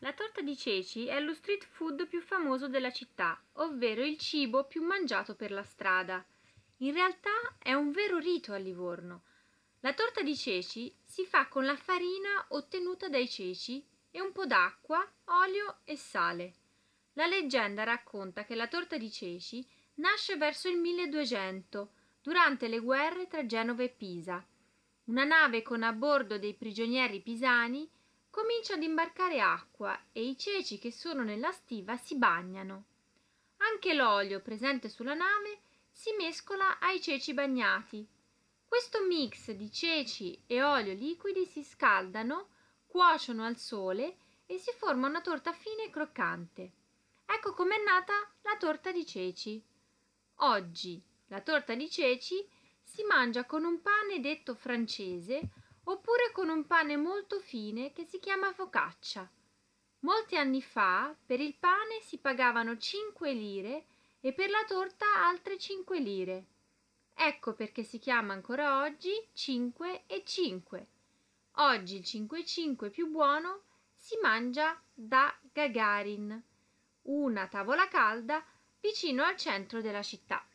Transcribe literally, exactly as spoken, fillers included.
La torta di ceci è lo street food più famoso della città, ovvero il cibo più mangiato per la strada. In realtà è un vero rito a Livorno. La torta di ceci si fa con la farina ottenuta dai ceci e un po' d'acqua, olio e sale. La leggenda racconta che la torta di ceci nasce verso il milleduecento, durante le guerre tra Genova e Pisa. Una nave con a bordo dei prigionieri pisani comincia ad imbarcare acqua e i ceci che sono nella stiva si bagnano. Anche l'olio presente sulla nave si mescola ai ceci bagnati. Questo mix di ceci e olio liquidi si scaldano, cuociono al sole e si forma una torta fine e croccante. Ecco com'è nata la torta di ceci. Oggi la torta di ceci si mangia con un pane detto francese oppure con un pane molto fine che si chiama focaccia. Molti anni fa per il pane si pagavano cinque lire e per la torta altre cinque lire. Ecco perché si chiama ancora oggi cinque e cinque. Oggi il cinque e cinque più buono si mangia da Gagarin, una tavola calda vicino al centro della città.